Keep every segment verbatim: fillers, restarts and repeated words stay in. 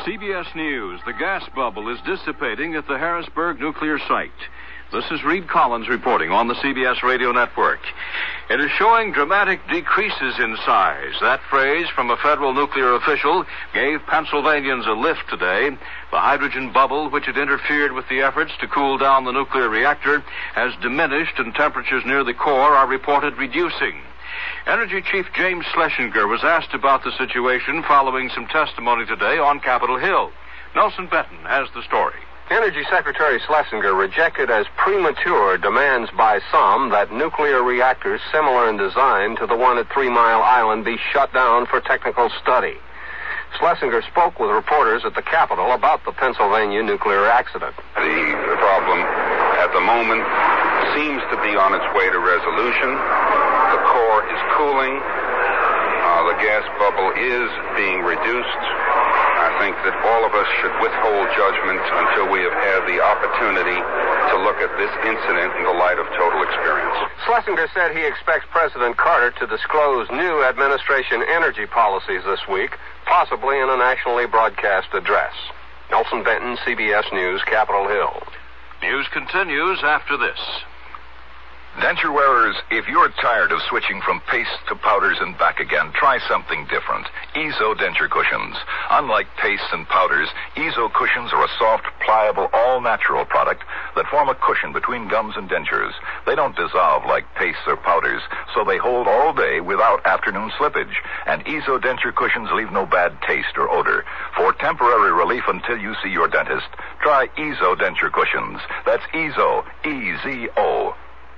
C B S News. The gas bubble is dissipating at the Harrisburg nuclear site. This is Reed Collins reporting on the C B S radio network. It is showing dramatic decreases in size. That phrase from a federal nuclear official gave Pennsylvanians a lift today. The hydrogen bubble, which had interfered with the efforts to cool down the nuclear reactor, has diminished and temperatures near the core are reported reducing. Energy Chief James Schlesinger was asked about the situation following some testimony today on Capitol Hill. Nelson Benton has the story. Energy Secretary Schlesinger rejected as premature demands by some that nuclear reactors similar in design to the one at Three Mile Island be shut down for technical study. Schlesinger spoke with reporters at the Capitol about the Pennsylvania nuclear accident. The problem at the moment seems to be on its way to resolution. The core is cooling. Uh, the gas bubble is being reduced. I think that all of us should withhold judgment until we have had the opportunity to look at this incident in the light of total experience. Schlesinger said he expects President Carter to disclose new administration energy policies this week, possibly in a nationally broadcast address. Nelson Benton, C B S News, Capitol Hill. News continues after this. Denture wearers, if you're tired of switching from paste to powders and back again, try something different. Ezo denture cushions. Unlike pastes and powders, Ezo cushions are a soft, pliable, all-natural product that form a cushion between gums and dentures. They don't dissolve like pastes or powders, so they hold all day without afternoon slippage. And Ezo denture cushions leave no bad taste or odor. For temporary relief until you see your dentist, try Ezo denture cushions. That's Ezo, E Z O.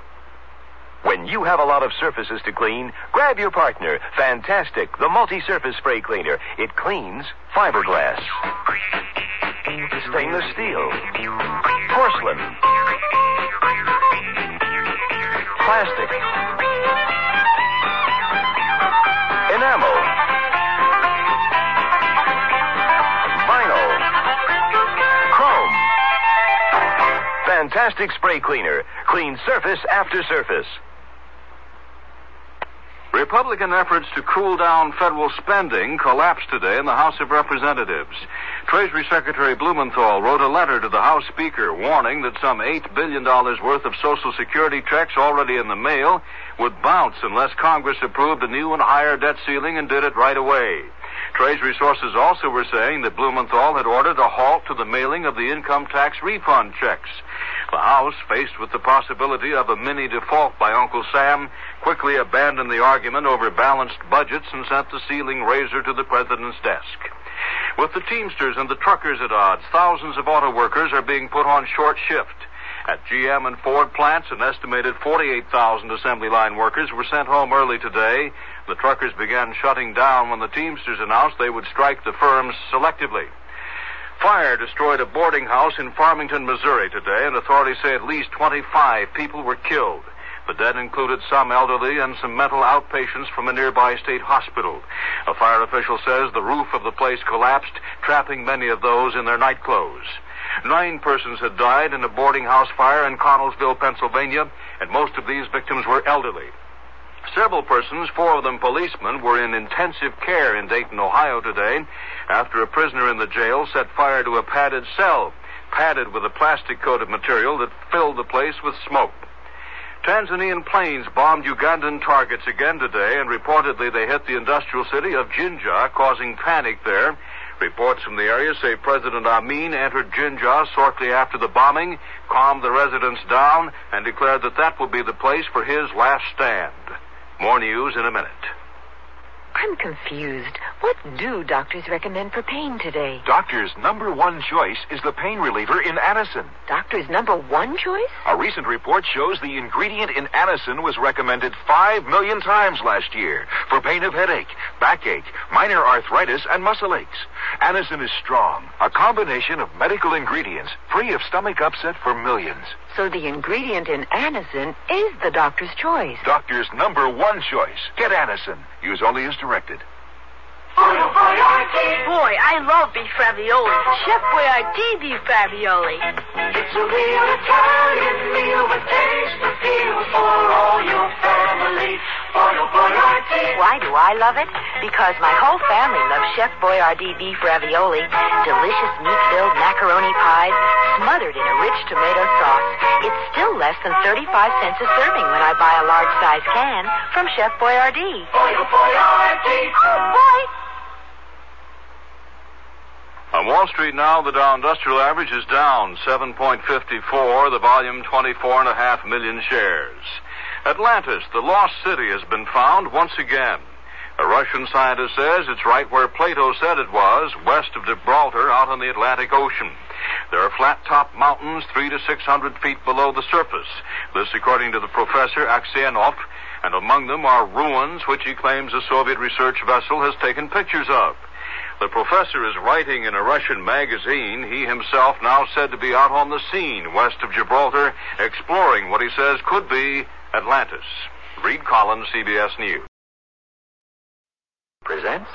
When you have a lot of surfaces to clean, grab your partner, Fantastic, the multi-surface spray cleaner. It cleans fiberglass, stainless steel, porcelain, plastic, enamel, vinyl, chrome. Fantastic spray cleaner. Clean surface after surface. Republican efforts to cool down federal spending collapsed today in the House of Representatives. Treasury Secretary Blumenthal wrote a letter to the House Speaker warning that some eight billion dollars worth of Social Security checks already in the mail would bounce unless Congress approved a new and higher debt ceiling and did it right away. Treasury sources also were saying that Blumenthal had ordered a halt to the mailing of the income tax refund checks. The House, faced with the possibility of a mini default by Uncle Sam, quickly abandoned the argument over balanced budgets and sent the ceiling raiser to the president's desk. With the Teamsters and the truckers at odds, thousands of auto workers are being put on short shift. At G M and Ford plants, an estimated forty-eight thousand assembly line workers were sent home early today. The truckers began shutting down when the Teamsters announced they would strike the firms selectively. Fire destroyed a boarding house in Farmington, Missouri today, and authorities say at least twenty-five people were killed. The dead included some elderly and some mental outpatients from a nearby state hospital. A fire official says the roof of the place collapsed, trapping many of those in their night clothes. Nine persons had died in a boarding house fire in Connellsville, Pennsylvania, and most of these victims were elderly. Several persons, four of them policemen, were in intensive care in Dayton, Ohio today after a prisoner in the jail set fire to a padded cell, padded with a plastic-coated material that filled the place with smoke. Tanzanian planes bombed Ugandan targets again today, and reportedly they hit the industrial city of Jinja, causing panic there. Reports from the area say President Amin entered Jinja shortly after the bombing, calmed the residents down, and declared that that would be the place for his last stand. More news in a minute. I'm confused. What do doctors recommend for pain today? Doctors' number one choice is the pain reliever in Anacin. Doctor's number one choice? A recent report shows the ingredient in Anacin was recommended five million times last year for pain of headache, backache, minor arthritis, and muscle aches. Anacin is strong, a combination of medical ingredients free of stomach upset for millions. So the ingredient in Anacin is the doctor's choice. Doctor's number one choice. Get Anacin. Use only as directed. Boy, I love beef ravioli. Chef Boyardee beef ravioli. It's a real Italian meal with taste appeal for all your family. Why do I love it? Because my whole family loves Chef Boyardee beef ravioli, delicious meat-filled macaroni pies, smothered in a rich tomato sauce. It's still less than thirty-five cents a serving when I buy a large-size can from Chef Boyardee. Boy, Boyardee. Oh, boy! On Wall Street now, the Dow Industrial Average is down seven point five four, the volume twenty-four point five million shares. Atlantis, the lost city, has been found once again. A Russian scientist says it's right where Plato said it was, west of Gibraltar, out on the Atlantic Ocean. There are flat-topped mountains three to six hundred feet below the surface. This according to the professor Aksionov, and among them are ruins which he claims a Soviet research vessel has taken pictures of. The professor is writing in a Russian magazine. He himself now said to be out on the scene west of Gibraltar, exploring what he says could be Atlantis. Reed Collins, C B S News. Presents...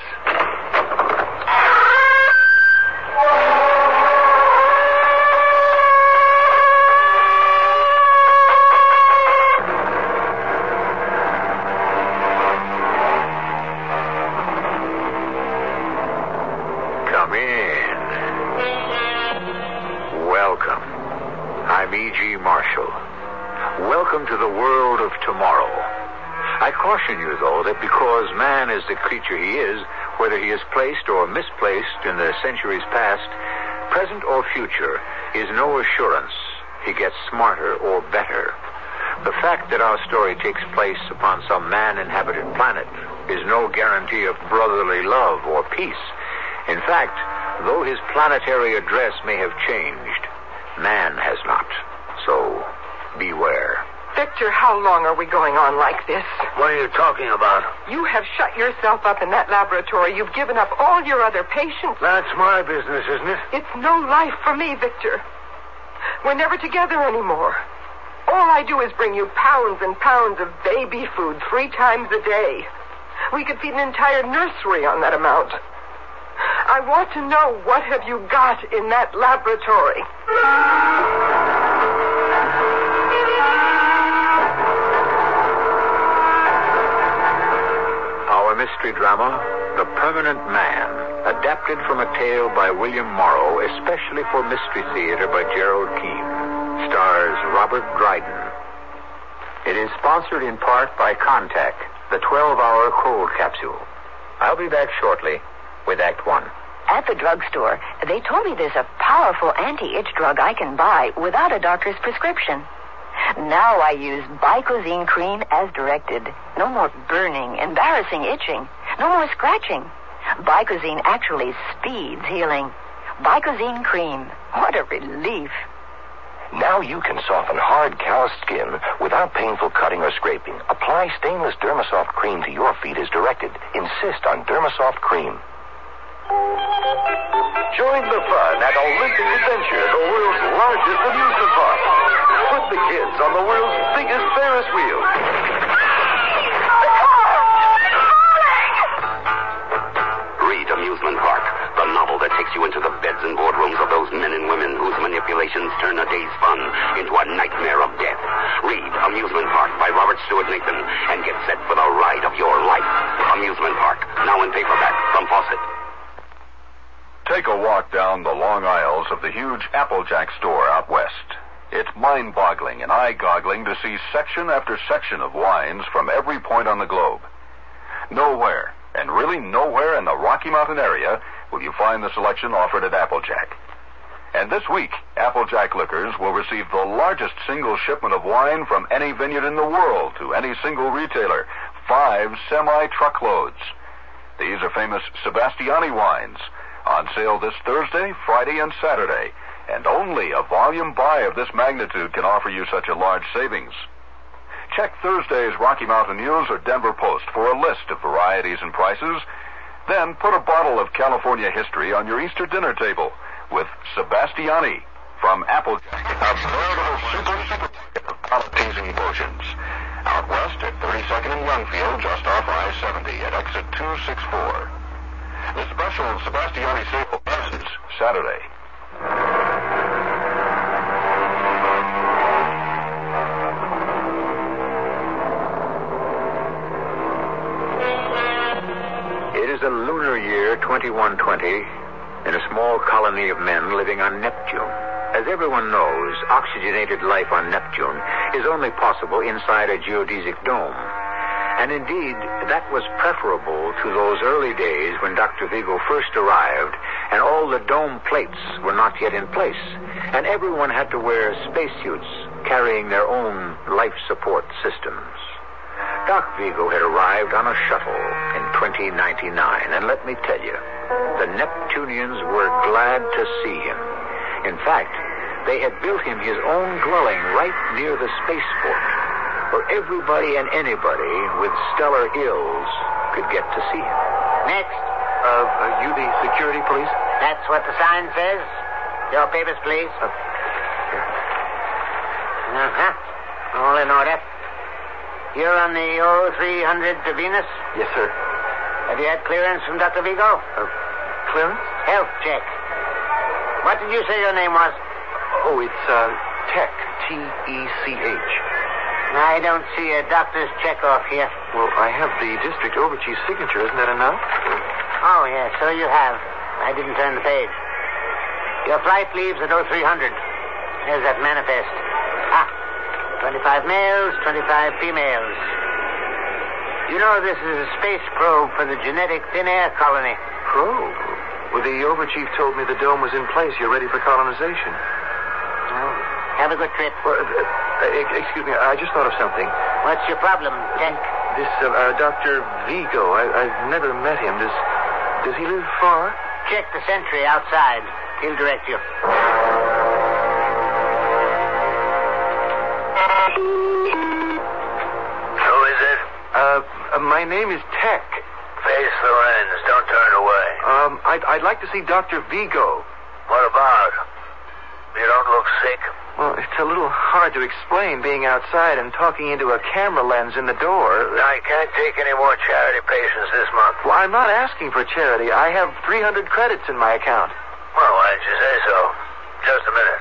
Come in. Welcome. I'm E G. Marshall. Welcome to the world of tomorrow. I caution you, though, that because man is the creature he is, whether he is placed or misplaced in the centuries past, present or future, is no assurance he gets smarter or better. The fact that our story takes place upon some man-inhabited planet is no guarantee of brotherly love or peace. In fact, though his planetary address may have changed, man has not. So, beware. Victor, how long are we going on like this? What are you talking about? You have shut yourself up in that laboratory. You've given up all your other patients. That's my business, isn't it? It's no life for me, Victor. We're never together anymore. All I do is bring you pounds and pounds of baby food three times a day. We could feed an entire nursery on that amount. I want to know, what have you got in that laboratory? Mystery drama, The Permanent Man, adapted from a tale by William Morrow, especially for Mystery Theater by Gerald Keane. Stars Robert Dryden. It is sponsored in part by Contact, the twelve-hour cold capsule. I'll be back shortly with Act One. At the drugstore, they told me there's a powerful anti-itch drug I can buy without a doctor's prescription. Now I use Bicozine cream as directed. No more burning, embarrassing itching. No more scratching. Bicozine actually speeds healing. Bicozine cream. What a relief. Now you can soften hard, calloused skin without painful cutting or scraping. Apply stainless Dermasoft cream to your feet as directed. Insist on Dermasoft cream. Join the fun at Olympic Adventure, the world's largest amusement park. Put the kids on the world's biggest Ferris wheel. Read Amusement Park, the novel that takes you into the beds and boardrooms of those men and women whose manipulations turn a day's fun into a nightmare of death. Read Amusement Park by Robert Stewart Nathan and get set for the ride of your life. Amusement Park, now in paperback from Fawcett. Take a walk down the long aisles of the huge Applejack store out west. It's mind-boggling and eye-goggling to see section after section of wines from every point on the globe. Nowhere, and really nowhere in the Rocky Mountain area, will you find the selection offered at Applejack. And this week, Applejack Liquors will receive the largest single shipment of wine from any vineyard in the world to any single retailer. Five semi-truckloads. These are famous Sebastiani wines, on sale this Thursday, Friday, and Saturday. And only a volume buy of this magnitude can offer you such a large savings. Check Thursday's Rocky Mountain News or Denver Post for a list of varieties and prices. Then put a bottle of California history on your Easter dinner table with Sebastiani from Applejack. A veritable super supermarket of palate-teasing potions. Out west at thirty-second and Youngfield, just off I seventy at exit two sixty-four. The special Sebastiani sale ends Saturday. the lunar year twenty-one twenty in a small colony of men living on Neptune. As everyone knows, oxygenated life on Neptune is only possible inside a geodesic dome. And indeed, that was preferable to those early days when Doctor Vigo first arrived and all the dome plates were not yet in place, and everyone had to wear spacesuits carrying their own life support systems. Doc Vigo had arrived on a shuttle in twenty ninety-nine, and let me tell you, the Neptunians were glad to see him. In fact, they had built him his own dwelling right near the spaceport, where everybody and anybody with stellar ills could get to see him. Next. Uh, are you the security police? That's what the sign says. Your papers, please. Uh, here. Uh-huh. All in order. You're on the O three hundred to Venus? Yes, sir. Have you had clearance from Doctor Vigo? Uh, clearance? Health check. What did you say your name was? Oh, it's, uh, Tech. T E C H. I don't see a doctor's check off here. Well, I have the district overchief's signature. Isn't that enough? Oh, yes, so you have. I didn't turn the page. Your flight leaves at O three hundred. Here's that manifest. Ah, twenty-five males, twenty-five females. You know this is a space probe for the genetic thin air colony. Probe? Well, the overchief told me the dome was in place. You're ready for colonization. Well, have a good trip. Well, uh, uh, excuse me, I just thought of something. What's your problem, Tech? This, uh, uh, Doctor Vigo, I, I've never met him. Does, does he live far? Check the sentry outside. He'll direct you. Who is it? Uh, uh, my name is Tech. Face the lens. Don't turn away. Um, I'd, I'd like to see Doctor Vigo. What about? You don't look sick? Well, it's a little hard to explain being outside and talking into a camera lens in the door. I can't take any more charity patients this month. Well, I'm not asking for charity. I have three hundred credits in my account. Well, why didn't you say so? Just a minute.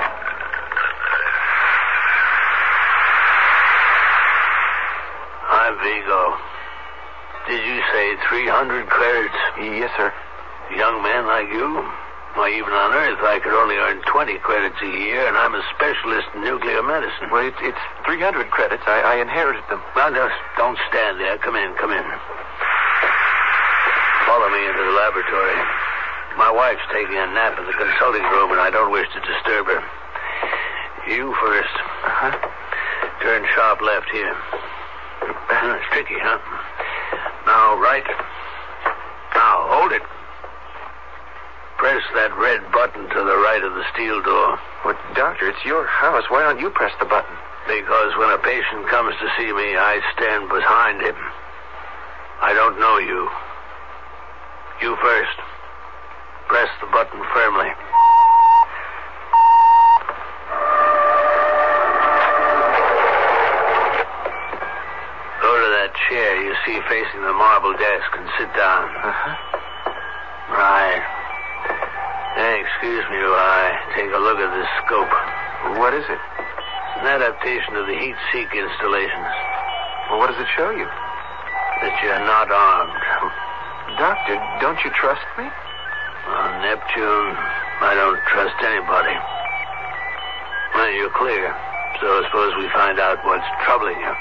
I'm Vigo. Did you say three hundred credits? Yes, sir. Young man like you? Why, even on Earth, I could only earn twenty credits a year, and I'm a specialist in nuclear medicine. Well, it's, it's three hundred credits. I, I inherited them. Well, just don't stand there. Come in, come in. Follow me into the laboratory. My wife's taking a nap in the consulting room, and I don't wish to disturb her. You first. Uh-huh. Turn sharp left here. Uh, it's tricky, huh? Now, right. Now, hold it. Press that red button to the right of the steel door. Well, doctor, it's your house. Why don't you press the button? Because when a patient comes to see me, I stand behind him. I don't know you. You first. Press the button firmly. Go to that chair you see facing the marble desk and sit down. Uh-huh. Right. Hey, excuse me while I take a look at this scope. What is it? It's an adaptation of the heat-seek installations. Well, what does it show you? That you're not armed. Doctor, don't you trust me? On Neptune, I don't trust anybody. Well, you're clear. So suppose we find out what's troubling you.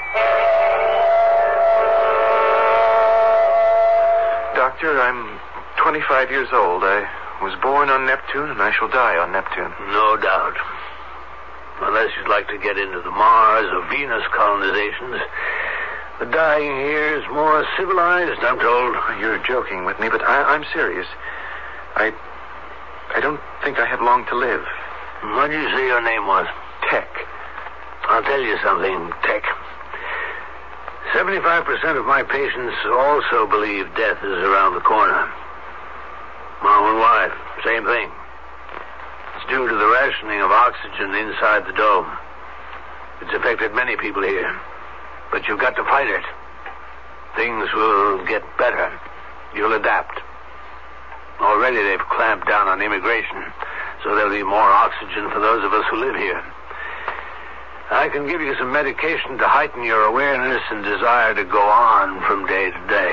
Doctor, I'm twenty-five years old. I was born on Neptune, and I shall die on Neptune. No doubt. Unless you'd like to get into the Mars or Venus colonizations. The dying here is more civilized, I'm told. You're joking with me, but I, I'm serious. I... I don't think I have long to live. What did you say your name was? Tech. I'll tell you something, Tech. seventy-five percent of my patients also believe death is around the corner. My own wife, same thing. It's due to the rationing of oxygen inside the dome. It's affected many people here. But you've got to fight it. Things will get better. You'll adapt. Already they've clamped down on immigration, so there'll be more oxygen for those of us who live here. I can give you some medication to heighten your awareness and desire to go on from day to day. But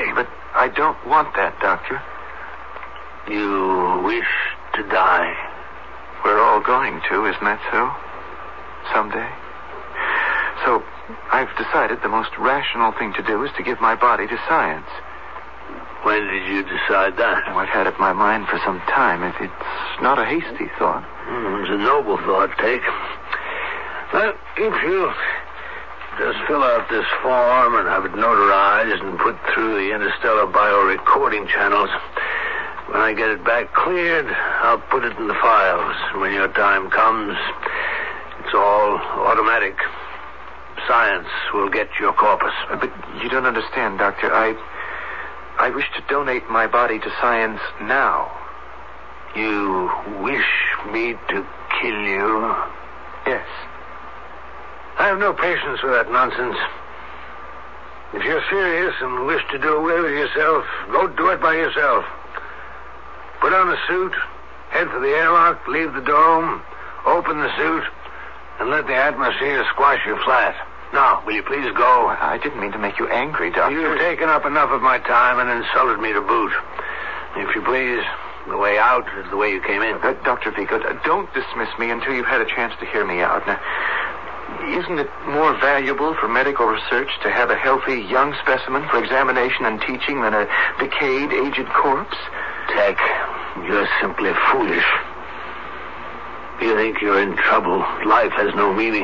I don't want that, Doctor. You wish to die? We're all going to, isn't that so? Someday. So, I've decided the most rational thing to do is to give my body to science. When did you decide that? Oh, I've had it in my mind for some time. It, it's not a hasty thought. Mm, it's a noble thought, Take. Well, if you just fill out this form and have it notarized and put through the interstellar bio-recording channels, when I get it back cleared, I'll put it in the files. When your time comes, it's all automatic. Science will get your corpus. But you don't understand, Doctor. I... I wish to donate my body to science now. You wish me to kill you? Yes. I have no patience for that nonsense. If you're serious and wish to do away with yourself, go do it by yourself. Put on a suit, head for the airlock, leave the dome, open the suit, and let the atmosphere squash you flat. Now, will you please go? I didn't mean to make you angry, Doctor. You've taken up enough of my time and insulted me to boot. If you please, the way out is the way you came in. Uh, Doctor Vigo, uh, don't dismiss me until you've had a chance to hear me out. Now, isn't it more valuable for medical research to have a healthy young specimen for examination and teaching than a decayed, aged corpse? Tech, you're simply foolish. You think you're in trouble. Life has no meaning.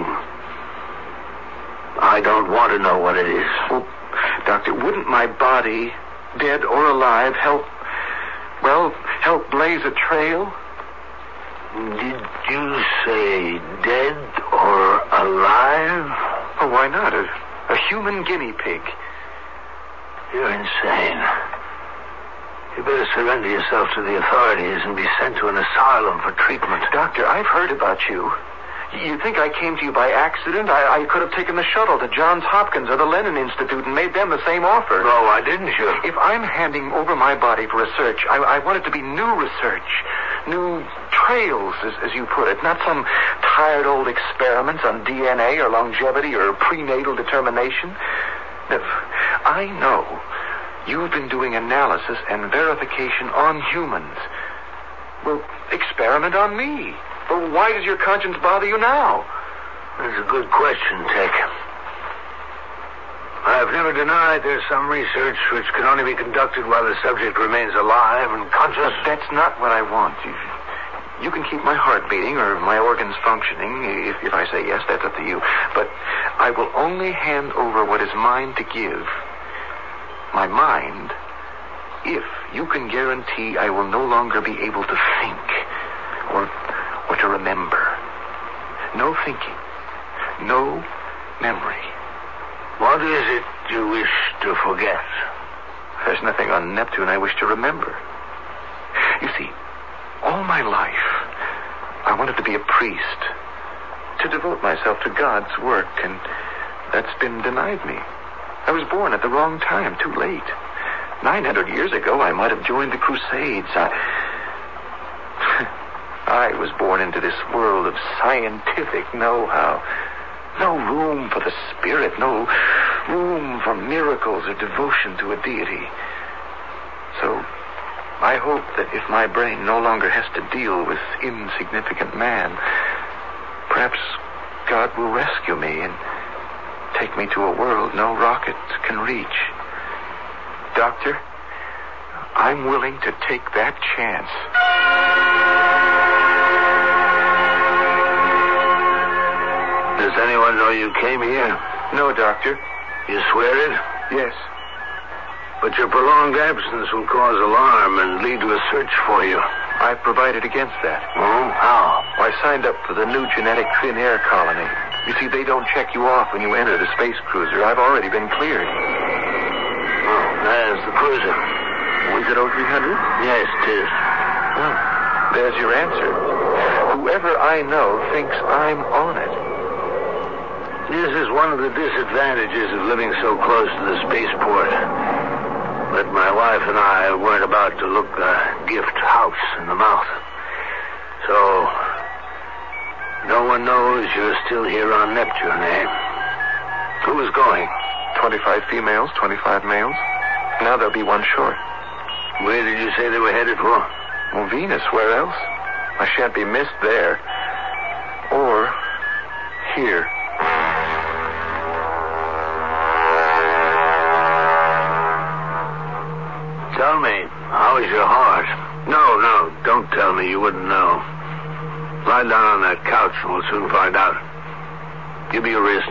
I don't want to know what it is. Well, Doctor, wouldn't my body, dead or alive, help, well, help blaze a trail? Did you say dead or alive? Oh, why not? A, a human guinea pig. You're insane. You better surrender yourself to the authorities and be sent to an asylum for treatment. Doctor, I've heard about you. You think I came to you by accident? I, I could have taken the shuttle to Johns Hopkins or the Lenin Institute and made them the same offer. No, I didn't, you. If I'm handing over my body for research, I, I want it to be new research. New trails, as, as you put it. Not some tired old experiments on D N A or longevity or prenatal determination. If I know you've been doing analysis and verification on humans. Well, experiment on me. Well, why does your conscience bother you now? That's a good question, Tech. I've never denied there's some research which can only be conducted while the subject remains alive and conscious. But that's not what I want. You, you can keep my heart beating or my organs functioning. If, if I say yes, that's up to you. But I will only hand over what is mine to give. My mind, if you can guarantee I will no longer be able to think or... or to remember. No thinking. No memory. What is it you wish to forget? There's nothing on Neptune I wish to remember. You see, all my life, I wanted to be a priest, to devote myself to God's work, and that's been denied me. I was born at the wrong time, too late. Nine hundred years ago, I might have joined the Crusades. I... I was born into this world of scientific know-how. No room for the spirit, no room for miracles or devotion to a deity. So, I hope that if my brain no longer has to deal with insignificant man, perhaps God will rescue me and take me to a world no rocket can reach. Doctor, I'm willing to take that chance. Does anyone know you came here? No, Doctor. You swear it? Yes. But your prolonged absence will cause alarm and lead to a search for you. I've provided against that. Oh? How? I signed up for the new genetic thin air colony. You see, they don't check you off when you enter the space cruiser. I've already been cleared. Oh, there's the cruiser. Was it oh three hundred? Yes, it is. Oh, there's your answer. Whoever I know thinks I'm on it. This is one of the disadvantages of living so close to the spaceport. But my wife and I weren't about to look a gift house in the mouth. So, no one knows you're still here on Neptune, eh? Who is going? twenty-five females, twenty-five males. Now there'll be one short. Where did you say they were headed for? Well, Venus, where else? I shan't be missed there. Or here. Tell me, how is your heart? No, no, don't tell me. You wouldn't know. Lie down on that couch and we'll soon find out. Give me your wrist.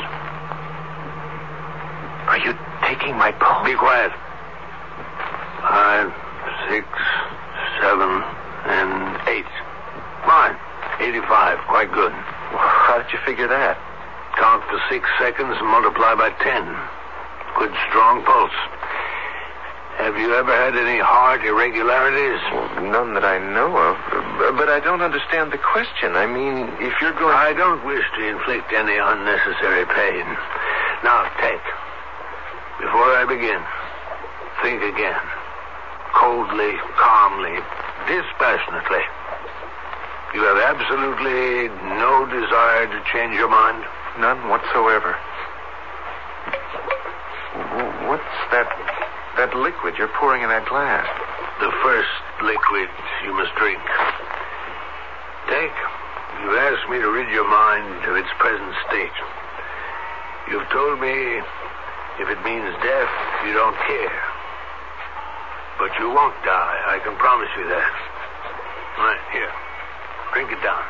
Are you taking my pulse? Be quiet. Five, six, seven, and eight. Fine. eighty-five. Quite good. How did you figure that? Count for six seconds and multiply by ten. Good, strong pulse. Have you ever had any heart irregularities? Well, none that I know of. But I don't understand the question. I mean, if you're going... I don't wish to inflict any unnecessary pain. Now, take. Before I begin, think again. Coldly, calmly, dispassionately. You have absolutely no desire to change your mind? None whatsoever. What's that... that liquid you're pouring in that glass? The first liquid you must drink. Take. You've asked me to rid your mind of its present state. You've told me if it means death, you don't care. But you won't die. I can promise you that. Right, here. Drink it down.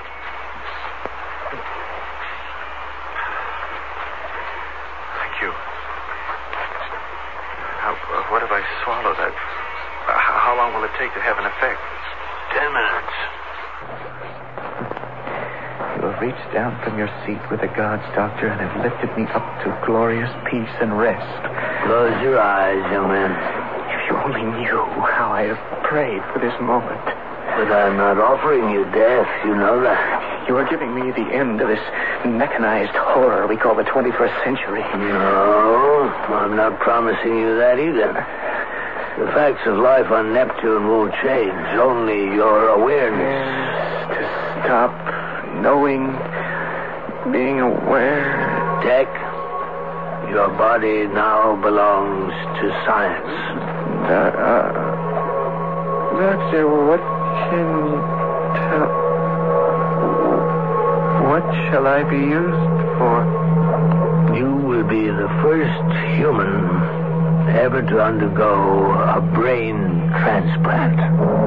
Thank you. How, uh, what if I swallow that? Uh, how long will it take to have an effect? Ten minutes. You have reached down from your seat with the gods, Doctor, and have lifted me up to glorious peace and rest. Close your eyes, young man. If you only knew how I have prayed for this moment. But I'm not offering you death, you know that. You are giving me the end of this mechanized horror we call the twenty-first century. No, I'm not promising you that either. The facts of life on Neptune won't change, only your awareness. Yes, to stop knowing, being aware. Tech, your body now belongs to science. Uh, uh, Doctor, what can you tell... What shall I be used for? You will be the first human ever to undergo a brain transplant.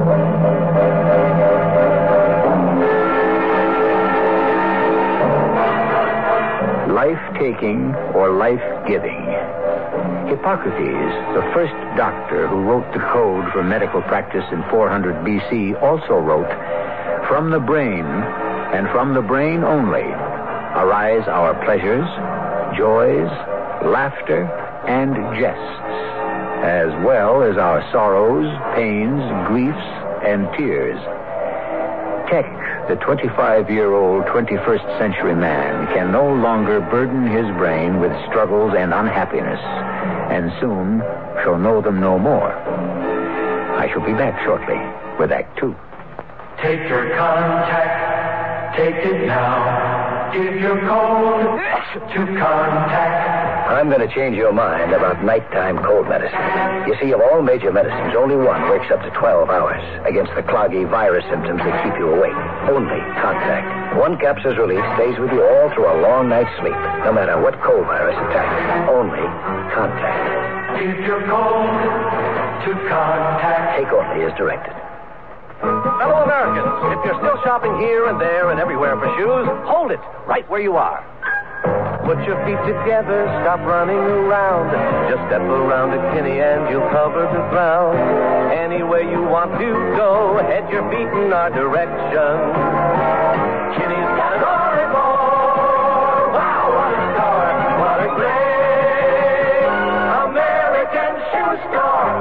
Life-taking or life-giving. Hippocrates, the first doctor who wrote the code for medical practice in four hundred B C, also wrote, "From the brain, and from the brain only, arise our pleasures, joys, laughter, and jests, as well as our sorrows, pains, griefs, and tears." Tech, the twenty-five-year-old twenty-first century man, can no longer burden his brain with struggles and unhappiness, and soon shall know them no more. I shall be back shortly with Act Two. Take your contact, take it now. Give your code to contact. I'm going to change your mind about nighttime cold medicine. You see, of all major medicines, only one works up to twelve hours against the cloggy virus symptoms that keep you awake. Only Contact. One capsule's relief stays with you all through a long night's sleep, no matter what cold virus attacks. Only Contact. Give your code to Contact. Take only as directed. Fellow Americans, if you're still shopping here and there and everywhere for shoes, hold it right where you are. Put your feet together, stop running around. Just step around to Kinney and you'll cover the ground. Anywhere you want to go, head your feet in our direction. Kinney's got an Oracle. Wow, what a store. What a great American shoe store.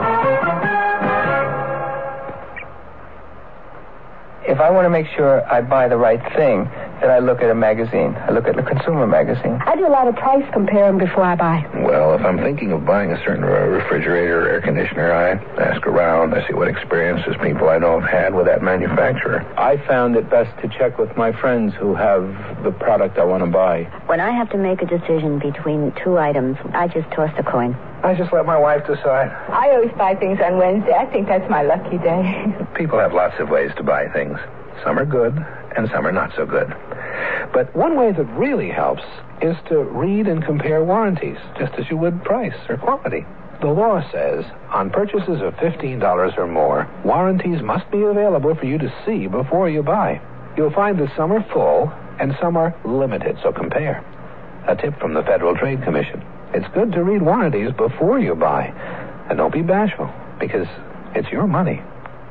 If I want to make sure I buy the right thing, that I look at a magazine. I look at the consumer magazine. I do a lot of price comparing before I buy. Well, if I'm thinking of buying a certain refrigerator or air conditioner, I ask around. I see what experiences people I know have had with that manufacturer. I found it best to check with my friends who have the product I want to buy. When I have to make a decision between two items, I just toss a coin. I just let my wife decide. I always buy things on Wednesday. I think that's my lucky day. People have lots of ways to buy things. Some are good, and some are not so good. But one way that really helps is to read and compare warranties, just as you would price or quality. The law says on purchases of fifteen dollars or more, warranties must be available for you to see before you buy. You'll find that some are full and some are limited, so compare. A tip from the Federal Trade Commission. It's good to read warranties before you buy. And don't be bashful, because it's your money.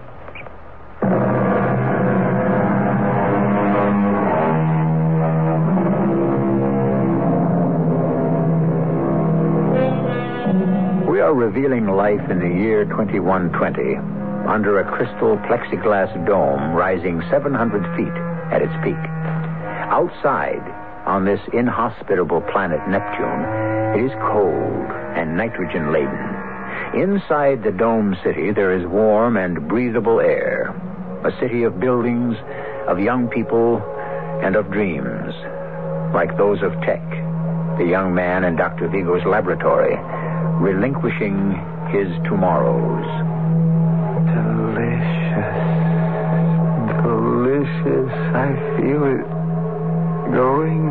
We are revealing life in the year twenty-one twenty under a crystal plexiglass dome rising seven hundred feet at its peak. Outside, on this inhospitable planet Neptune, it is cold and nitrogen-laden. Inside the dome city, there is warm and breathable air. A city of buildings, of young people, and of dreams, like those of Tech, the young man in Doctor Vigo's laboratory, relinquishing his tomorrows. Delicious. Delicious. I feel it going.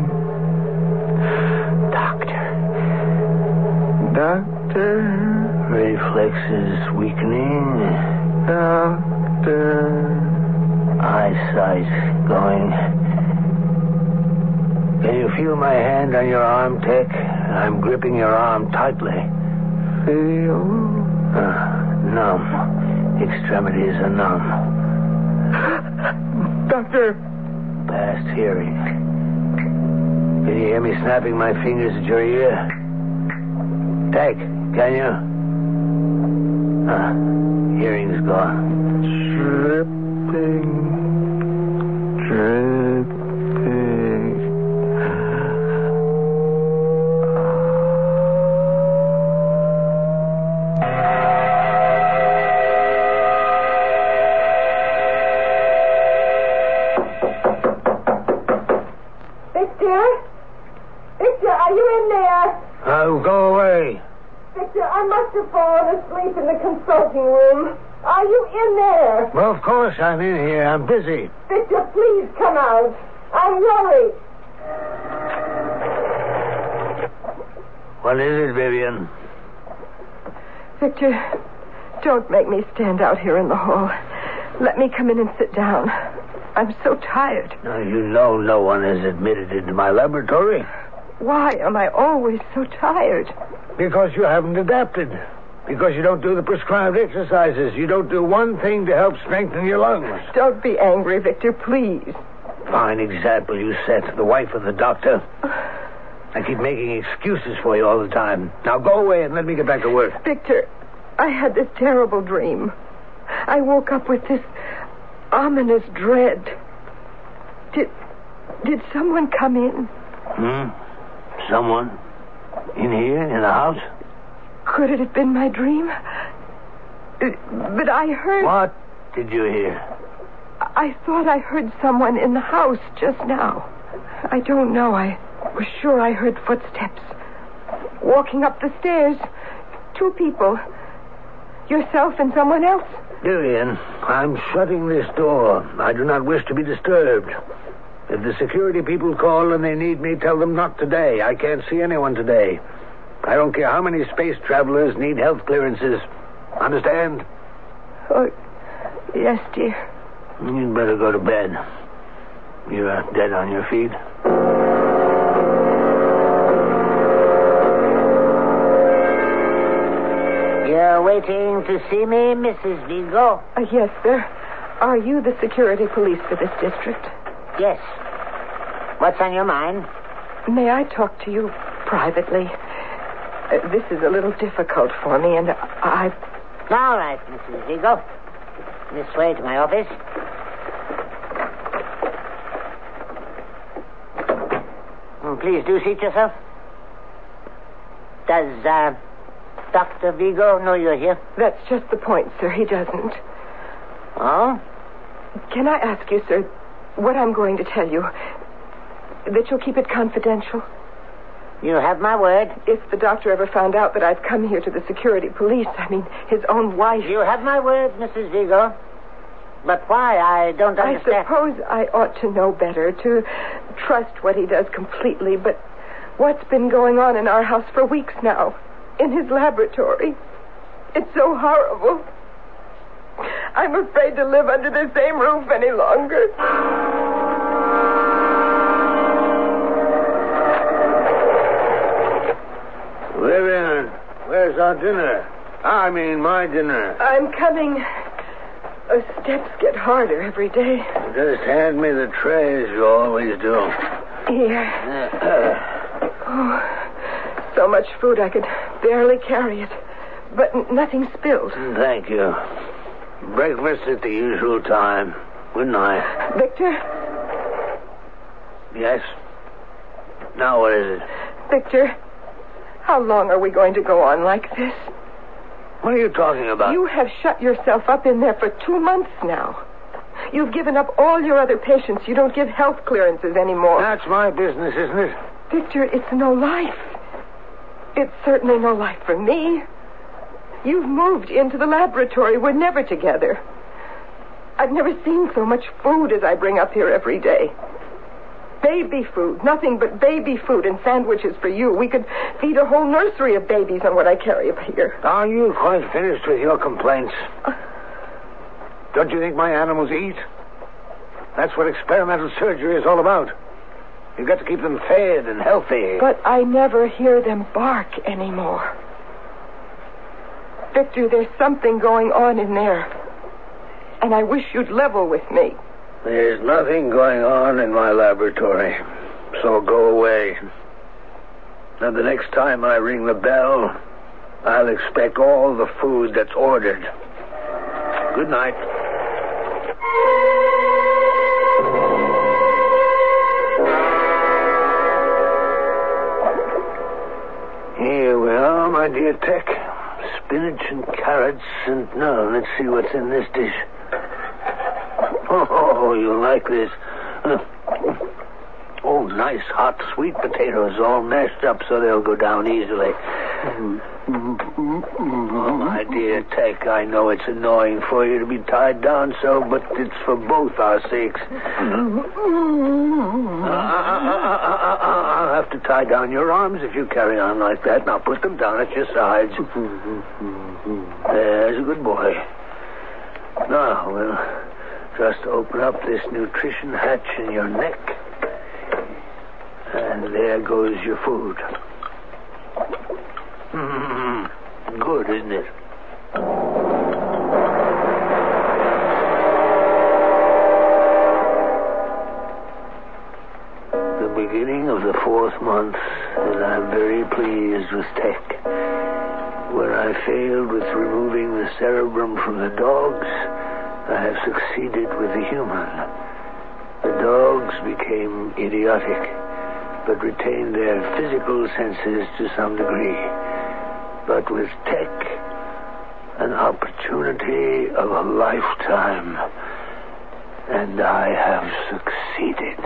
Doctor. Doctor. Reflexes weakening. Doctor. Eyesight going. Can you feel my hand on your arm, Tech? I'm gripping your arm tightly. Feel? Uh, numb. Extremities are numb. Doctor. Past hearing. Can you hear me snapping my fingers at your ear? Tech, can you? Ah, hearing's gone. Dripping. Dripping. Victor? Victor, are you in there? Oh, go away. Victor, I must have fallen asleep in the consulting room. Are you in there? Well, of course I'm in here. I'm busy. Victor, please come out. I'm worried. What is it, Vivian? Victor, don't make me stand out here in the hall. Let me come in and sit down. I'm so tired. Now, you know no one is admitted into my laboratory. Why am I always so tired? Because you haven't adapted. Because you don't do the prescribed exercises. You don't do one thing to help strengthen your lungs. Don't be angry, Victor, please. Fine example you set, the wife of the doctor. I keep making excuses for you all the time. Now go away and let me get back to work. Victor, I had this terrible dream. I woke up with this ominous dread. Did did someone come in? Hmm? Someone? In here? In the house? Could it have been my dream? Uh, But I heard... What did you hear? I thought I heard someone in the house just now. I don't know. I was sure I heard footsteps. Walking up the stairs. Two people. Yourself and someone else. Vivian, I'm shutting this door. I do not wish to be disturbed. If the security people call and they need me, tell them not today. I can't see anyone today. I don't care how many space travelers need health clearances. Understand? Oh, yes, dear. You'd better go to bed. You're dead on your feet. You're waiting to see me, Missus Vigo? Uh, yes, sir. Are you the security police for this district? Yes. What's on your mind? May I talk to you privately? Uh, this is a little difficult for me, and I... All right, Missus Vigo. This way to my office. please do seat yourself. Does, uh, Doctor Vigo know you're here? That's just the point, sir. He doesn't. Oh? Can I ask you, sir, what I'm going to tell you, that you'll keep it confidential? You have my word. If the doctor ever found out that I've come here to the security police, I mean, his own wife... You have my word, Missus Vigo. But why? I don't understand. I suppose I ought to know better, to trust what he does completely, but what's been going on in our house for weeks now, in his laboratory, it's so horrible. I'm afraid to live under the same roof any longer. Vivian, where's our dinner? I mean, my dinner. I'm coming. The steps get harder every day. Just hand me the tray as you always do. Here. Oh, so much food I could barely carry it. But n- nothing spilled. Thank you. Breakfast at the usual time. Good night. Victor? Yes? Now what is it? Victor, how long are we going to go on like this? What are you talking about? You have shut yourself up in there for two months now. You've given up all your other patients. You don't give health clearances anymore. That's my business, isn't it? Victor, it's no life. It's certainly no life for me. You've moved into the laboratory. We're never together. I've never seen so much food as I bring up here every day. Baby food. Nothing but baby food and sandwiches for you. We could feed a whole nursery of babies on what I carry up here. Are you quite finished with your complaints? Uh, Don't you think my animals eat? That's what experimental surgery is all about. You've got to keep them fed and healthy. But I never hear them bark anymore. Victor, there's something going on in there. And I wish you'd level with me. There's nothing going on in my laboratory. So go away. And the next time I ring the bell, I'll expect all the food that's ordered. Good night. Here we are, my dear Tech. Spinach and carrots and... No, let's see what's in this dish. Oh, you'll like this. Uh, oh, nice hot sweet potatoes all mashed up so they'll go down easily. Oh, my dear Tech, I know it's annoying for you to be tied down so, but it's for both our sakes. Uh, I'll have to tie down your arms if you carry on like that. Now put them down at your sides. There's a good boy. Now, we'll just open up this nutrition hatch in your neck. And there goes your food. Mm, good, isn't it? The beginning of the fourth month, and I'm very pleased with Tech. Where I failed with removing the cerebrum from the dogs, I have succeeded with the human. The dogs became idiotic, but retained their physical senses to some degree. But with Tech, an opportunity of a lifetime, and I have succeeded.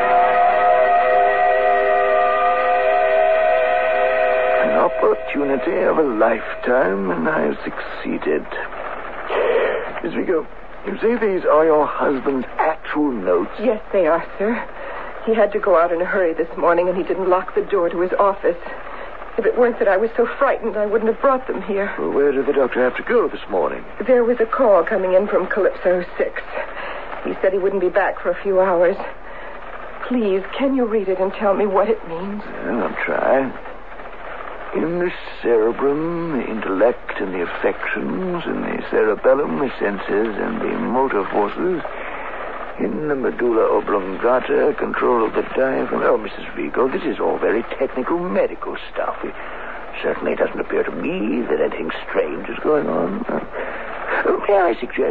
An opportunity of a lifetime, and I have succeeded. Miss Vigo, you say these are your husband's actual notes? Yes, they are, sir. He had to go out in a hurry this morning, and he didn't lock the door to his office. If it weren't that I was so frightened, I wouldn't have brought them here. Well, where did the doctor have to go this morning? There was a call coming in from Calypso six. He said he wouldn't be back for a few hours. Please, can you read it and tell me what it means? Well, I'll try. In the cerebrum, the intellect and the affections. In the cerebellum, the senses and the motor forces. In the medulla oblongata, control of the diaphragm. Oh, Missus Vigo, this is all very technical medical stuff. It certainly doesn't appear to me that anything strange is going on. Uh, may I suggest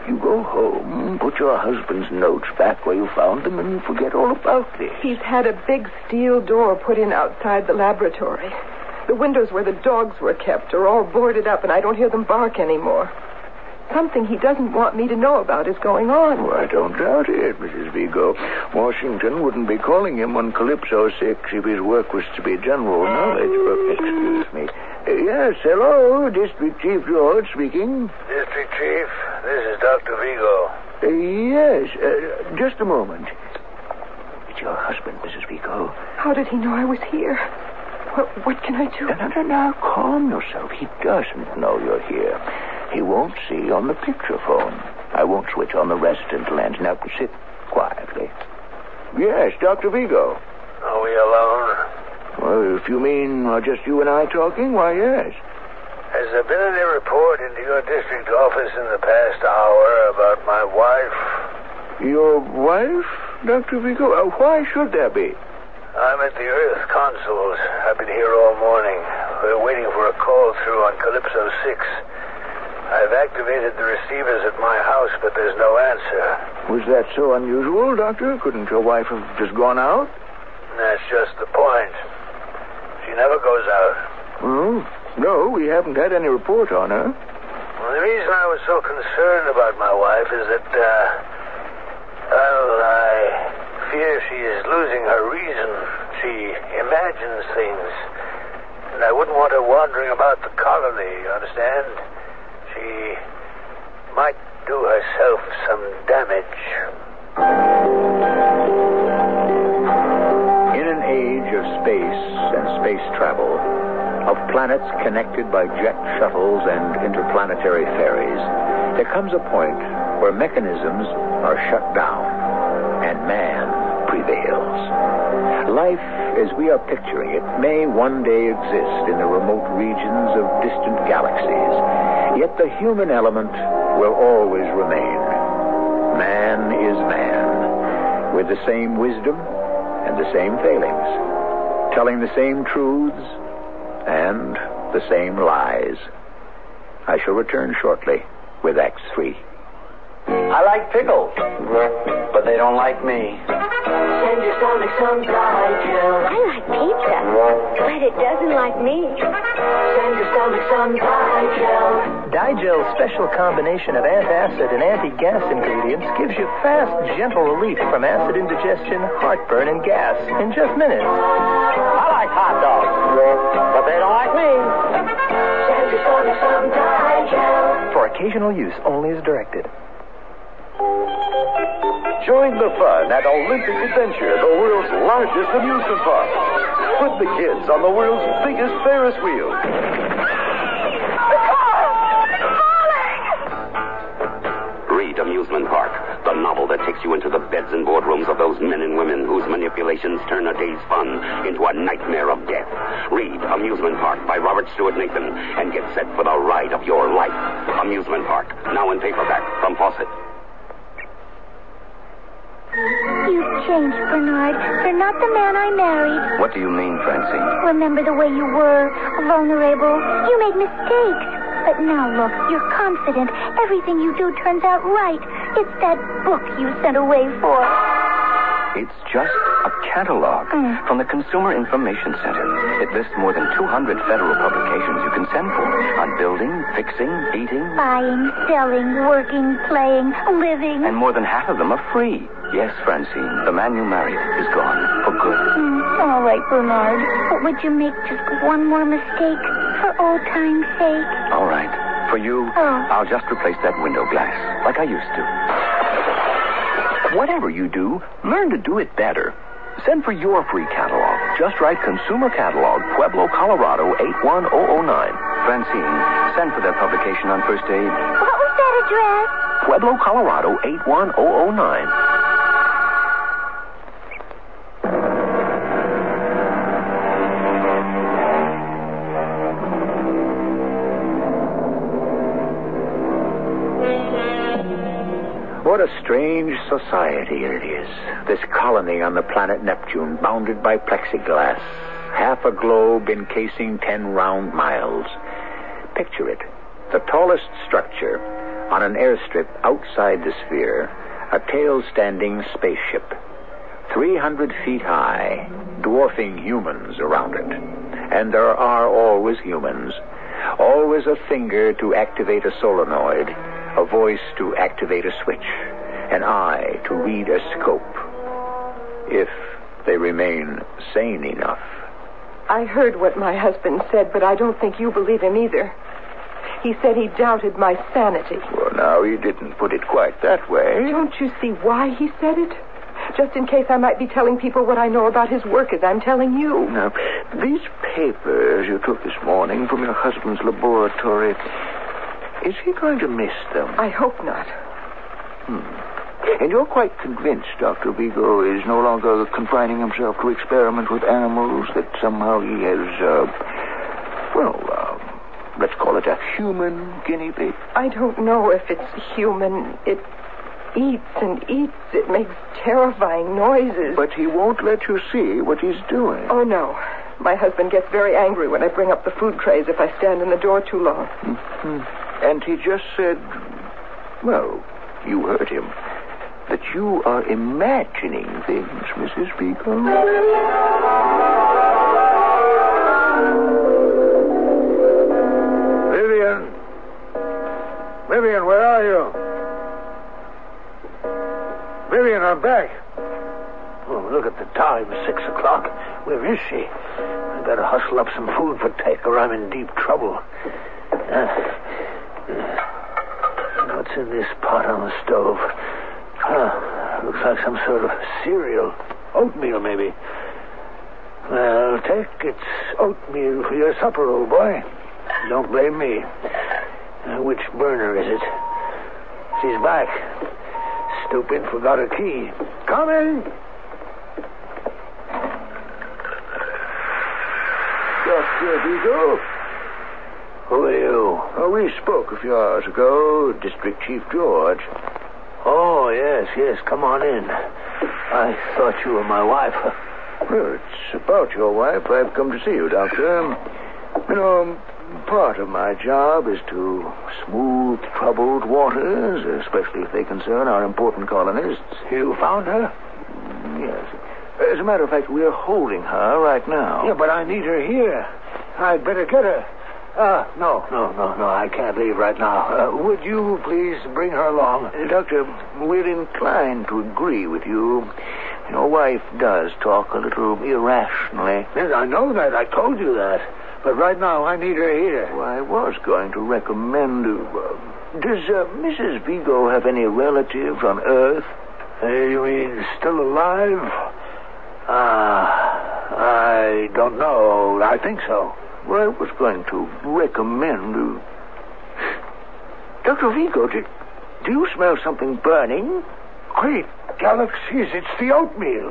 you go home, put your husband's notes back where you found them and forget all about this. He's had a big steel door put in outside the laboratory. The windows where the dogs were kept are all boarded up, and I don't hear them bark anymore. Something he doesn't want me to know about is going on. Oh, I don't doubt it, Missus Vigo. Washington wouldn't be calling him on Calypso six if his work was to be general knowledge. But, excuse me. Uh, yes, hello, District Chief George speaking. District Chief, this is Doctor Vigo. Uh, yes, uh, just a moment. It's your husband, Missus Vigo. How did he know I was here? What, what can I do? No, no, no, no, calm yourself. He doesn't know you're here. He won't see on the picture phone. I won't switch on the rest until lens. Now, sit quietly. Yes, Doctor Vigo. Are we alone? Well, if you mean uh, just you and I talking, why, yes. Has there been any report into your district office in the past hour about my wife? Your wife, Doctor Vigo? Uh, why should there be? I'm at the Earth Consuls. I've been here all morning. We're waiting for a call through on Calypso six. I've activated the receivers at my house, but there's no answer. Was that so unusual, Doctor? Couldn't your wife have just gone out? That's just the point. She never goes out. Oh, no, we haven't had any report on her. Well, the reason I was so concerned about my wife is that, uh, well, I fear she is losing her reason. She imagines things. And I wouldn't want her wandering about the colony, you understand? She might do herself some damage. In an age of space and space travel, of planets connected by jet shuttles and interplanetary ferries, there comes a point where mechanisms are shut down and man prevails. Life, as we are picturing it, may one day exist in the remote regions of distant galaxies, yet the human element will always remain. Man is man, with the same wisdom and the same failings, telling the same truths and the same lies. I shall return shortly with Act Three. I like pickles, but they don't like me. Send your stomach some Digel. I like pizza, but it doesn't like me. Send your stomach some Digel. Digel's special combination of antacid and anti-gas ingredients gives you fast, gentle relief from acid indigestion, heartburn, and gas in just minutes. I like hot dogs, but they don't like me. Send your stomach some Digel. For occasional use only as directed. Join the fun at Olympic Adventure, the world's largest amusement park. Put the kids on the world's biggest Ferris wheel. Read Amusement Park, the novel that takes you into the beds and boardrooms of those men and women whose manipulations turn a day's fun into a nightmare of death. Read Amusement Park by Robert Stewart Nathan and get set for the ride of your life. Amusement Park, now in paperback from Fawcett. You've changed, Bernard. You're not the man I married. What do you mean, Francine? Remember the way you were, vulnerable. You made mistakes. But now look, you're confident. Everything you do turns out right. It's that book you sent away for. It's just a catalog Mm. from the Consumer Information Center. It lists more than two hundred federal publications you can send for on building, fixing, heating. Buying, selling, working, playing, living. And more than half of them are free. Yes, Francine, the man you married is gone for good. Mm, all right, Bernard. But would you make just one more mistake for old time's sake? All right. For you, Oh. I'll just replace that window glass like I used to. Whatever you do, learn to do it better. Send for your free catalog. Just write Consumer Catalog, Pueblo, Colorado, eight one zero zero nine. Francine, send for their publication on First Aid. What was that address? Pueblo, Colorado, eight one zero zero nine. What a strange society it is. This colony on the planet Neptune, bounded by plexiglass. Half a globe encasing ten round miles. Picture it. The tallest structure, On an airstrip outside the sphere, a tail-standing spaceship. three hundred feet high, dwarfing humans around it. And there are always humans. Always a finger to activate a solenoid, a voice to activate a switch, an eye to read a scope. If they remain sane enough. I heard what my husband said, but I don't think you believe him either. He said he doubted my sanity. Well, now, he didn't put it quite that way. Don't you see why he said it? Just in case I might be telling people what I know about his work as I'm telling you. Now, these papers you took this morning from your husband's laboratory, is he going to miss them? I hope not. Hmm. And you're quite convinced Doctor Vigo is no longer confining himself to experiment with animals, that somehow he has, uh, well, uh, let's call it a human guinea pig? I don't know if it's human. It eats and eats. It makes terrifying noises. But he won't let you see what he's doing. Oh, no. My husband gets very angry when I bring up the food trays if I stand in the door too long. Mm-hmm. And he just said, well, you heard him, that you are imagining things, Missus Vigo. Vivian. Vivian, where are you? Vivian, I'm back. Oh, look at the time, six o'clock. Where is she? I better hustle up some food for Tech or I'm in deep trouble. Uh, what's in this pot on the stove? Huh, looks like some sort of cereal. Oatmeal, maybe. Well, Tech, it's oatmeal for your supper, old boy. Don't blame me. Uh, which burner is it? She's back. Stupid, forgot her key. Coming! Doctor Vigo? Who are you? Oh, we spoke a few hours ago, District Chief George. Oh, yes, yes, come on in. I thought you were my wife. Well, it's about your wife I've come to see you, Doctor. You know, part of my job is to smooth troubled waters, especially if they concern our important colonists. You found her? Yes. As a matter of fact, we're holding her right now. Yeah, but I need her here. I'd better get her. Uh, no, no, no, no, I can't leave right now. Uh, would you please bring her along? Uh, Doctor, we're inclined to agree with you. Your wife does talk a little irrationally. Yes, I know that. I told you that. But right now, I need her here. Well, I was going to recommend... Uh, does uh, Missus Vigo have any relatives on Earth? Uh, you mean still alive? Ah, uh, I don't know. I think so. Well, I was going to recommend... Uh... Doctor Vigo, do, do you smell something burning? Great galaxies, it's the oatmeal.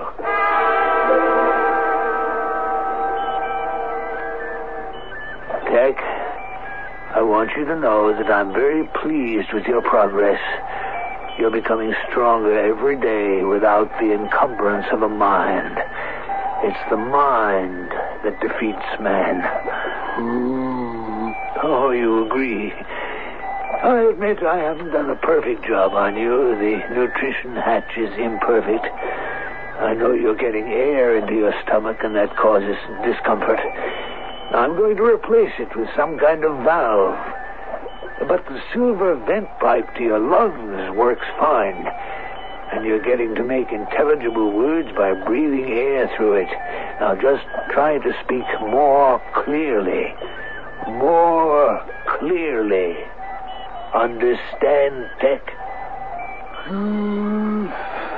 Tech, I want you to know that I'm very pleased with your progress. You're becoming stronger every day without the encumbrance of a mind. It's the mind that defeats man. Mm. Oh, you agree. I admit I haven't done a perfect job on you. The nutrition hatch is imperfect. I know you're getting air into your stomach, and that causes discomfort. I'm going to replace it with some kind of valve. But the silver vent pipe to your lungs works fine. And you're getting to make intelligible words by breathing air through it. Now just try to speak more clearly. More clearly. Understand, Tech? Mm.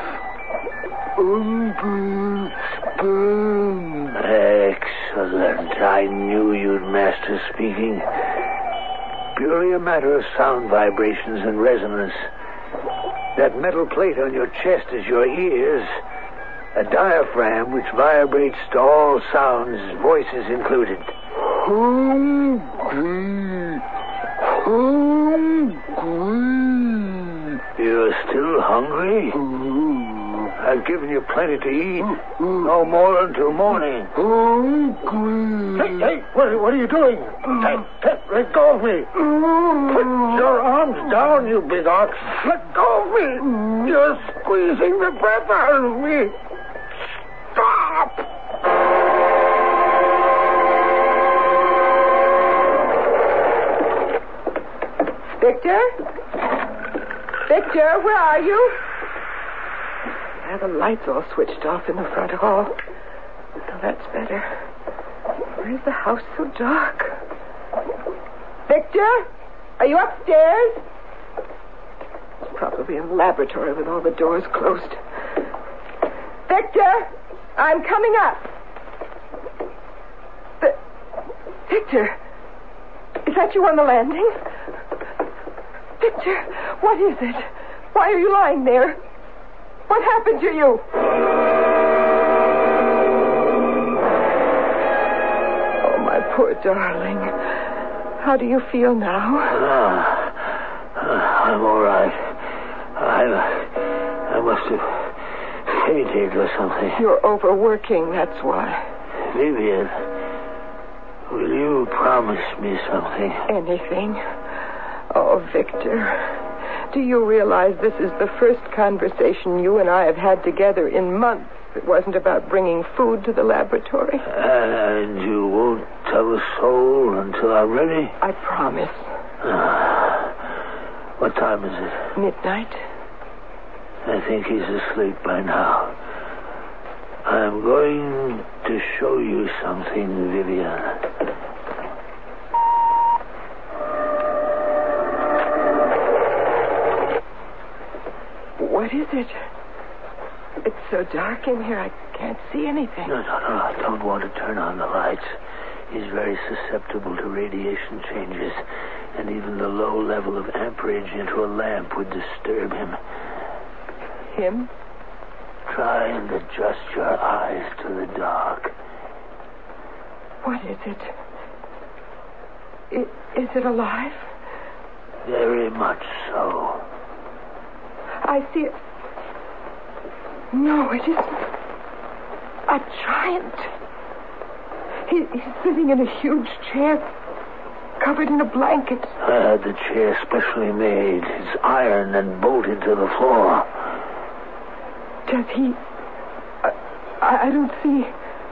Um, spoon. Excellent. I knew you'd master speaking. Purely a matter of sound vibrations and resonance. That metal plate on your chest is your ears. A diaphragm which vibrates to all sounds, voices included. Hungry. Hungry. You're still hungry? Mm. I've given you plenty to eat. Mm. No more until morning. Hungry. Hey, hey, what, what are you doing? Mm. Tech, Tech. Let go of me. Put your arms down, you big ox. Let go of me. You're squeezing the breath out of me. Stop. Victor? Victor, where are you? Ah, the lights all switched off in the front hall. Now that's better. Why is the house so dark? Victor? Are you upstairs? It's probably in the laboratory with all the doors closed. Victor! I'm coming up. V- Victor? Is that you on the landing? Victor, what is it? Why are you lying there? What happened to you? Oh, my poor darling. How do you feel now? Uh, uh, I'm all right. I, I must have fainted or something. You're overworking, that's why. Vivian, will you promise me something? Anything. Oh, Victor, do you realize this is the first conversation you and I have had together in months? It wasn't about bringing food to the laboratory. And you won't tell a soul until I'm ready? I promise. Uh, what time is it? Midnight. I think he's asleep by now. I'm going to show you something, Vivian. What is it? It's so dark in here, I can't see anything. No, no, no, I don't want to turn on the lights. He's very susceptible to radiation changes, and even the low level of amperage into a lamp would disturb him. Him? Try and adjust your eyes to the dark. What is it? I, is it alive? Very much so. I see it. No, it isn't. A giant. He, he's sitting in a huge chair, covered in a blanket. I had the chair specially made. It's iron and bolted to the floor. Does he... Uh, I, I don't see...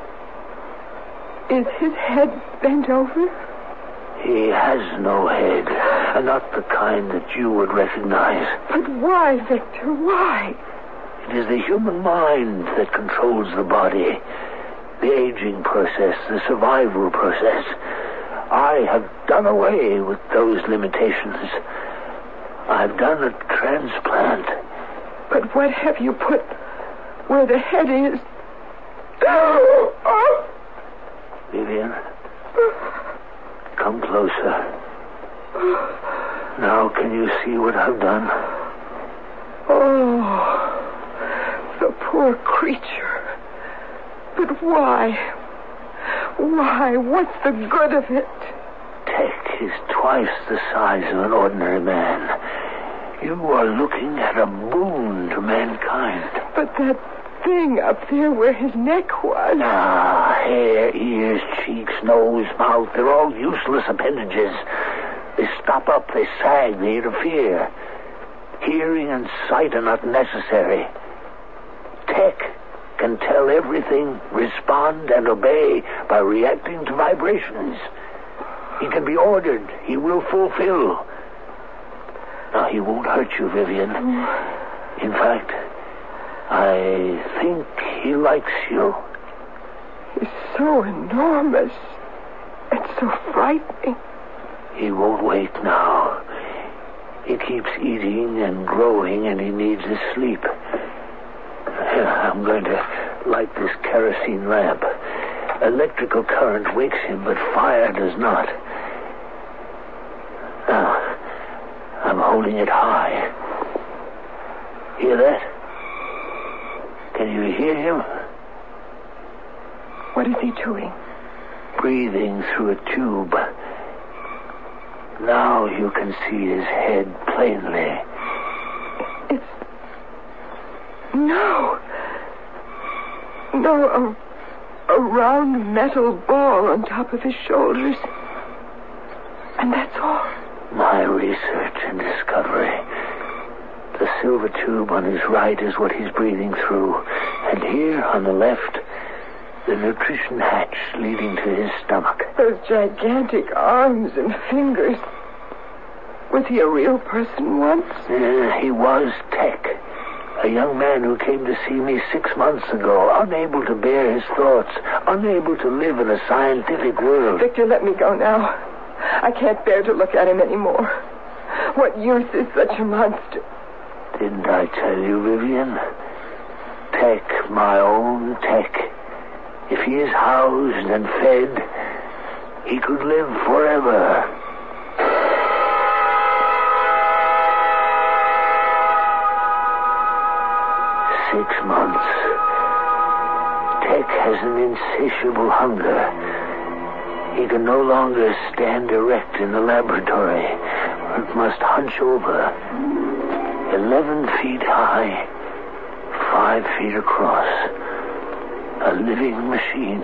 Is his head bent over? He has no head, and not the kind that you would recognize. But why, Victor? Why? It is the human mind that controls the body. The aging process, the survival process. I have done away with those limitations. I've done a transplant. But what have you put where the head is? Vivian, come closer. Now can you see what I've done? Oh, the poor creature. But why? Why? What's the good of it? Tech is twice the size of an ordinary man. You are looking at a boon to mankind. But that thing up there where his neck was... Ah, hair, ears, cheeks, nose, mouth, they're all useless appendages. They stop up, they sag, they interfere. Hearing and sight are not necessary. Tech can tell everything, respond, and obey by reacting to vibrations. He can be ordered. He will fulfill. Now, he won't hurt you, Vivian. In fact, I think he likes you. He's so enormous. It's so frightening. He won't wait now. He keeps eating and growing, and he needs his sleep. I'm going to light this kerosene lamp. Electrical current wakes him, but fire does not. Now, I'm holding it high. Hear that? Can you hear him? What is he doing? Breathing through a tube. Now you can see his head plainly. It's... No. No, a, a round metal ball on top of his shoulders. And And that's all? My research and discovery. The silver tube on his right is what he's breathing through. And here, on the left, the nutrition hatch leading to his stomach. Those gigantic arms and fingers. Was he a real person once? Uh, he was Tech. A young man who came to see me six months ago, unable to bear his thoughts, unable to live in a scientific world. Victor, let me go now. I can't bear to look at him anymore. What use is such a monster? Didn't I tell you, Vivian? Tech, my own Tech. If he is housed and fed, he could live forever. Six months. Tech has an insatiable hunger. He can no longer stand erect in the laboratory, but must hunch over. Eleven feet high, five feet across. A living machine.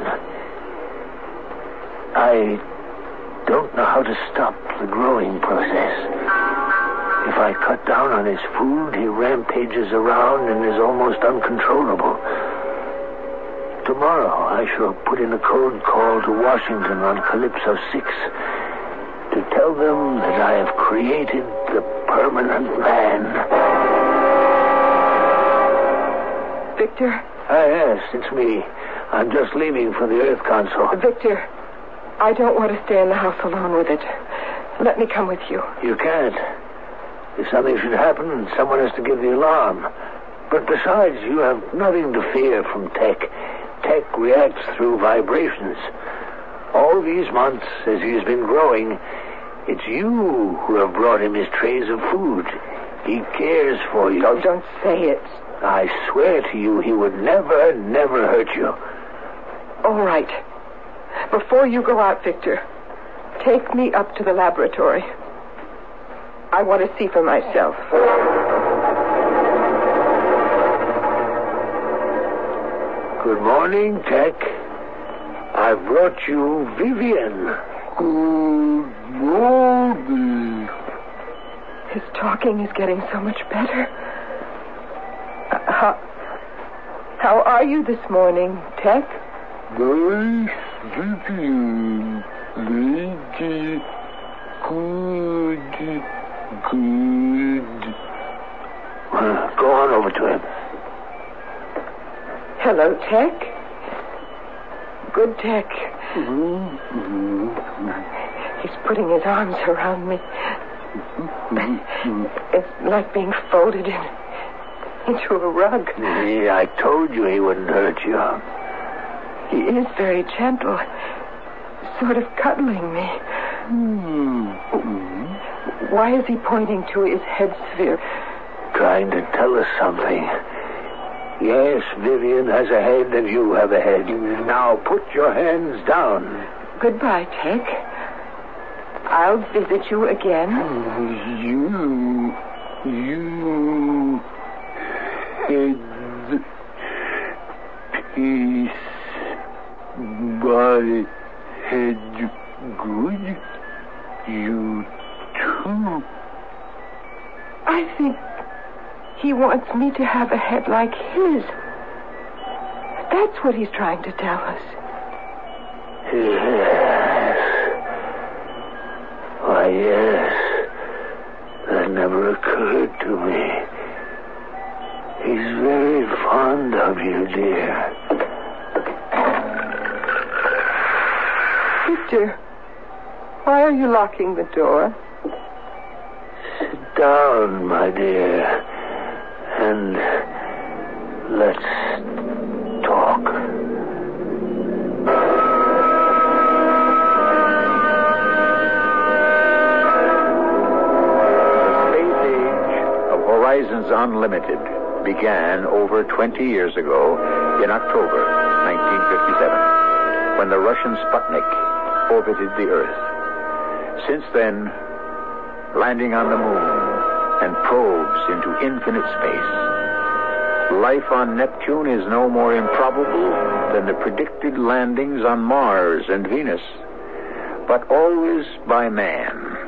I don't know how to stop the growing process. If I cut down on his food, he rampages around and is almost uncontrollable. Tomorrow, I shall put in a code call to Washington on Calypso six to tell them that I have created the permanent man. Victor? Ah, yes, it's me. I'm just leaving for the Earth Council. Victor, I don't want to stay in the house alone with it. Let me come with you. You can't. If something should happen, someone has to give the alarm. But besides, you have nothing to fear from Tech. Tech reacts through vibrations. All these months, as he has been growing, it's you who have brought him his trays of food. He cares for you. Oh, don't say it. I swear to you, he would never, never hurt you. All right. Before you go out, Victor, take me up to the laboratory. I want to see for myself. Good morning, Tech. I've brought you Vivian. Good morning. His talking is getting so much better. Uh, how, how are you this morning, Tech? Nice, Vivian. Lady. Good. Good. Uh, go on over to him. Hello, Tech. Good Tech. Mm-hmm. He's putting his arms around me. It's like being folded in into a rug. Yeah, I told you he wouldn't hurt you. He is very gentle, sort of cuddling me. Mm-hmm. Why is he pointing to his head sphere? Trying to tell us something. Yes, Vivian has a head and you have a head. Now put your hands down. Goodbye, Tech. I'll visit you again. You... You... Head... Peace... My head good? You too? I think he wants me to have a head like his. That's what he's trying to tell us. Yes. Why, yes. That never occurred to me. He's very fond of you, dear. Victor, why are you locking the door? Sit down, my dear, and let's talk. The space age of Horizons Unlimited began over twenty years ago in October nineteen fifty-seven, when the Russian Sputnik orbited the Earth. Since then, landing on the moon and probes into infinite space, life on Neptune is no more improbable than the predicted landings on Mars and Venus, but always by man.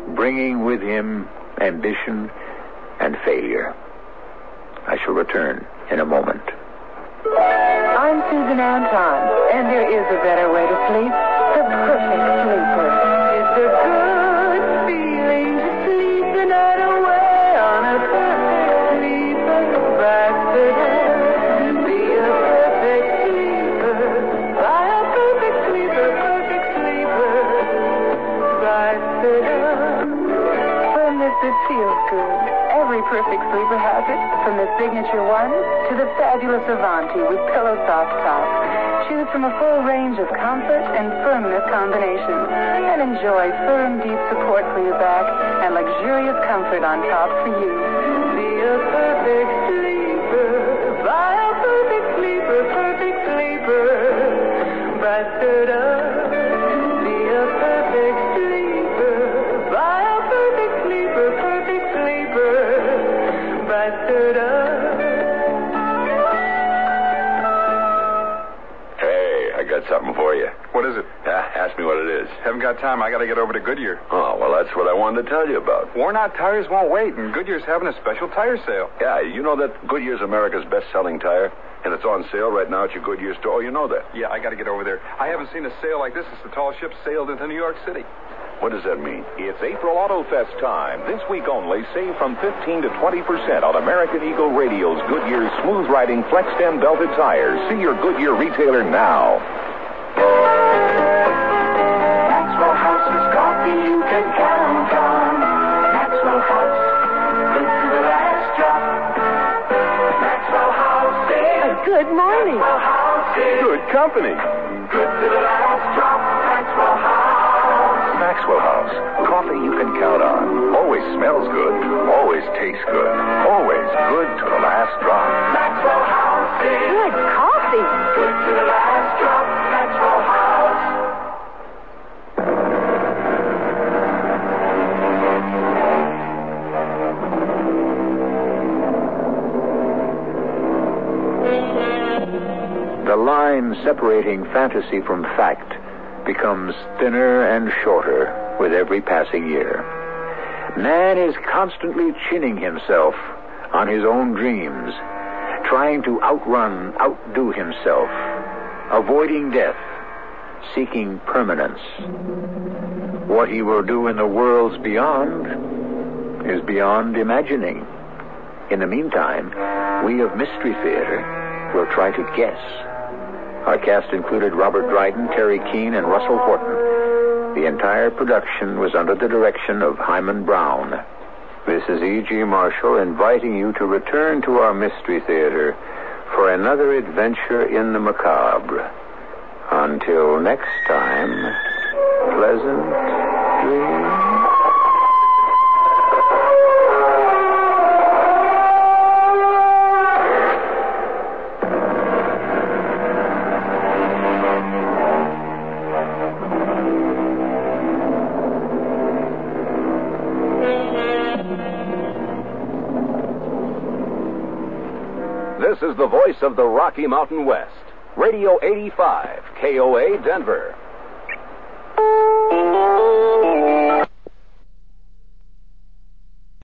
bringing with him ambition and failure. I shall return in a moment. I'm Susan Anton, and there is a better way to sleep. The perfect sleeper. It's a good feeling to sleep the night away on a perfect sleeper. Baxter, be a perfect sleeper. Buy a perfect sleeper, perfect sleeper. Baxter, firmness that feels good. Every perfect sleeper has it, from the Signature One to the fabulous Avanti with Pillow Soft Top. Choose from a full range of comfort and firmness combinations and enjoy firm, deep support for your back and luxurious comfort on top for you. Be a perfect sleeper. Buy a perfect sleeper, perfect sleeper. Ba-da-da. Be a perfect sleeper. Buy a perfect sleeper, perfect sleeper. Hey, I got something for you. What is it? Yeah, ask me what it is. Haven't got time. I got to get over to Goodyear. Oh, well, that's what I wanted to tell you about. Worn-out tires won't wait, and Goodyear's having a special tire sale. Yeah, you know that Goodyear's America's best-selling tire? And it's on sale right now at your Goodyear store. Oh, you know that. Yeah, I got to get over there. I haven't seen a sale like this since the tall ship sailed into New York City. What does that mean? It's April Auto Fest time. This week only, save from fifteen to twenty percent on American Eagle Radial's Goodyear smooth-riding flex-stem belted tires. See your Goodyear retailer now. Maxwell House is coffee you can count on. Maxwell House, good to the last drop. Maxwell House is good morning. Maxwell House is good company. Good to the last drop. Maxwell House. Maxwell House, coffee you can count on. Always smells good, always tastes good, always good to the last drop. Maxwell House is good coffee. Good to the last drop. Maxwell House. The line separating fantasy from fact becomes thinner and shorter with every passing year. Man is constantly chinning himself on his own dreams, trying to outrun, outdo himself, avoiding death, seeking permanence. What he will do in the worlds beyond is beyond imagining. In the meantime, we of Mystery Theater will try to guess. Our cast included Robert Dryden, Terry Keane, and Russell Horton. The entire production was under the direction of Hyman Brown. This is E G. Marshall inviting you to return to our Mystery Theater for another adventure in the macabre. Until next time, pleasant dreams. This is the voice of the Rocky Mountain West. Radio eighty-five, K O A Denver.